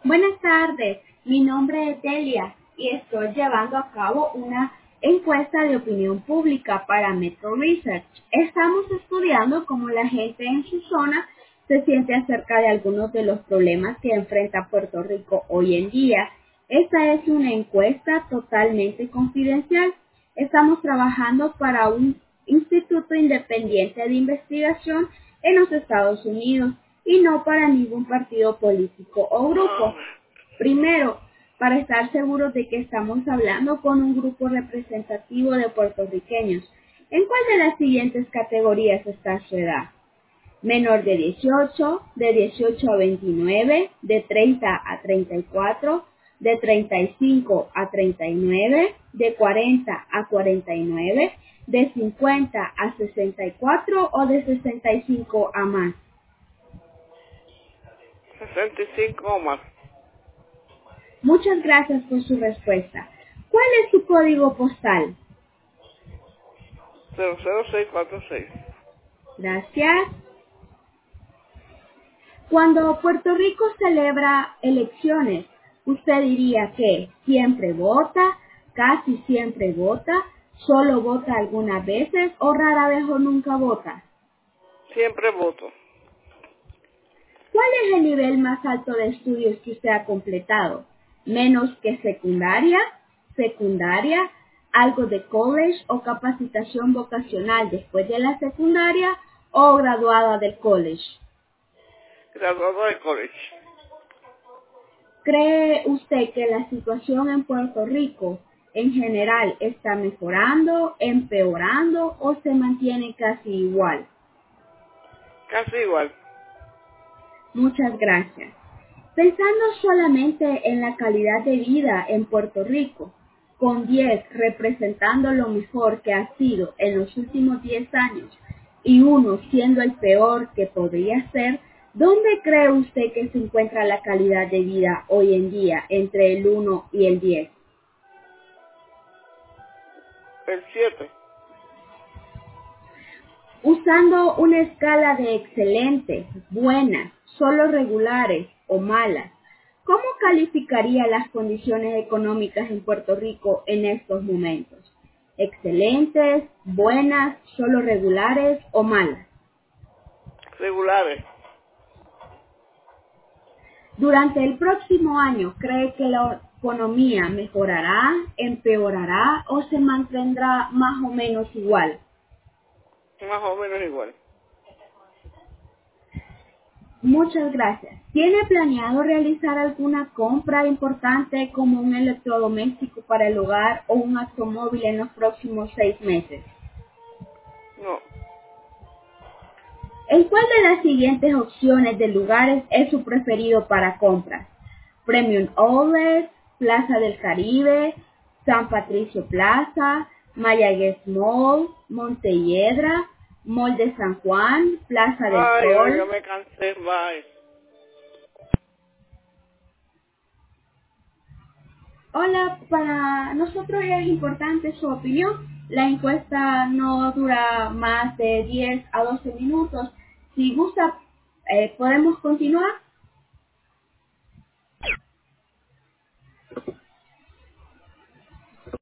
Buenas tardes, mi nombre es Delia y estoy llevando a cabo una encuesta de opinión pública para Metro Research. Estamos estudiando cómo la gente en su zona se siente acerca de algunos de los problemas que enfrenta Puerto Rico hoy en día. Esta es una encuesta totalmente confidencial. Estamos trabajando para un instituto independiente de investigación en los Estados Unidos y no para ningún partido político o grupo. Primero, para estar seguros de que estamos hablando con un grupo representativo de puertorriqueños. ¿En cuál de las siguientes categorías está su edad? Menor de 18, de 18 a 29, de 30 a 34, de 35 a 39, de 40 a 49, de 50 a 64 o de 65 a más. 65 o más. Muchas gracias por su respuesta. ¿Cuál es su código postal? 00646. Gracias. Cuando Puerto Rico celebra elecciones, ¿usted diría que siempre vota, casi siempre vota, solo vota algunas veces o rara vez o nunca vota? Siempre voto. ¿Cuál es el nivel más alto de estudios que usted ha completado? ¿Menos que secundaria, secundaria, algo de college o capacitación vocacional después de la secundaria o graduada del college? Graduado de college. ¿Cree usted que la situación en Puerto Rico en general está mejorando, empeorando o se mantiene casi igual? Casi igual. Muchas gracias. Pensando solamente en la calidad de vida en Puerto Rico, con 10 representando lo mejor que ha sido en los últimos 10 años y uno siendo el peor que podría ser, ¿dónde cree usted que se encuentra la calidad de vida hoy en día entre el 1 y el 10? El 7. Usando una escala de excelentes, buenas, solo regulares o malas, ¿cómo calificaría las condiciones económicas en Puerto Rico en estos momentos? ¿Excelentes, buenas, solo regulares o malas? Regulares. Durante el próximo año, ¿cree que la economía mejorará, empeorará o se mantendrá más o menos igual? Más o menos igual. Muchas gracias. ¿Tiene planeado realizar alguna compra importante como un electrodoméstico para el hogar o un automóvil en los próximos 6 meses? No. ¿En cuál de las siguientes opciones de lugares es su preferido para compras? Premium Outlet, Plaza del Caribe, San Patricio Plaza, Mayagüez Mall, Montelledra, Mall de San Juan, Plaza del Ay, Sol. yo me cansé. Bye. Hola, para nosotros es importante su opinión. La encuesta no dura más de 10 a 12 minutos. Si gusta, podemos continuar.